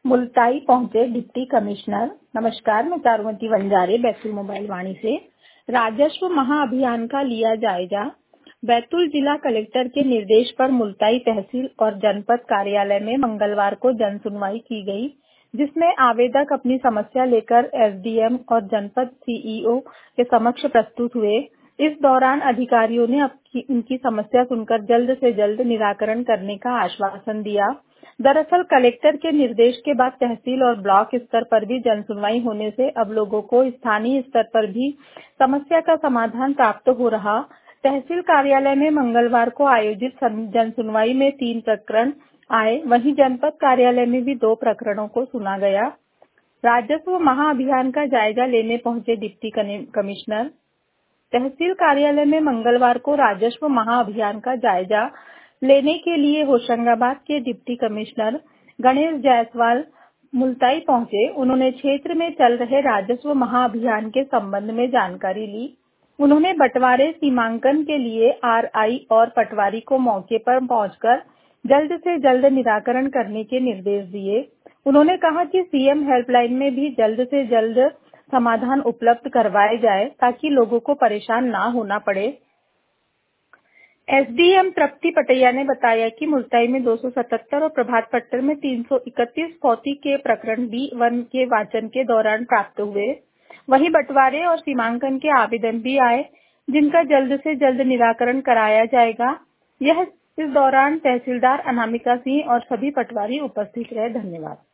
मुल्ताई पहुंचे deputy commissioner. नमस्कार, मैं चारुमती वंजारे बैतूल मोबाइल वाणी से। राजस्व महाअभियान का लिया जायजा। बैतूल जिला कलेक्टर के निर्देश पर मुल्ताई तहसील और जनपद कार्यालय में मंगलवार को जन सुनवाई की गई, जिसमें आवेदक अपनी समस्या लेकर एसडीएम और जनपद सीईओ के समक्ष प्रस्तुत हुए। इस दौरान अधिकारियों ने उनकी समस्या सुनकर जल्द से जल्द निराकरण करने का आश्वासन दिया। दरअसल कलेक्टर के निर्देश के बाद तहसील और ब्लॉक स्तर पर भी जन सुनवाई होने से अब लोगों को स्थानीय स्तर पर भी समस्या का समाधान प्राप्त हो रहा। तहसील कार्यालय में मंगलवार को आयोजित जन सुनवाई में 3 प्रकरण आए, वहीं जनपद कार्यालय में भी 2 प्रकरणों को सुना गया। राजस्व महाअभियान का जायजा लेने पहुंचे डिप्टी कमिश्नर। तहसील कार्यालय में मंगलवार को राजस्व महाअभियान का जायजा लेने के लिए होशंगाबाद के डिप्टी कमिश्नर गणेश जायसवाल मुल्ताई पहुंचे। उन्होंने क्षेत्र में चल रहे राजस्व महाअभियान के संबंध में जानकारी ली। उन्होंने बंटवारे सीमांकन के लिए आरआई और पटवारी को मौके पर पहुंचकर जल्द से जल्द निराकरण करने के निर्देश दिए। उन्होंने कहा कि सीएम हेल्पलाइन में भी जल्द से जल्द समाधान उपलब्ध करवाए जाए ताकि लोगों को परेशान ना होना पड़े। एसडीएम तृप्ति पटैया ने बताया कि मुल्ताई में 277 और प्रभात पट्टर में 331 फौती के प्रकरण B1 के वाचन के दौरान प्राप्त हुए। वहीं बंटवारे और सीमांकन के आवेदन भी आए, जिनका जल्द से जल्द निराकरण कराया जाएगा। इस दौरान तहसीलदार अनामिका सिंह और सभी पटवारी उपस्थित रहे। धन्यवाद।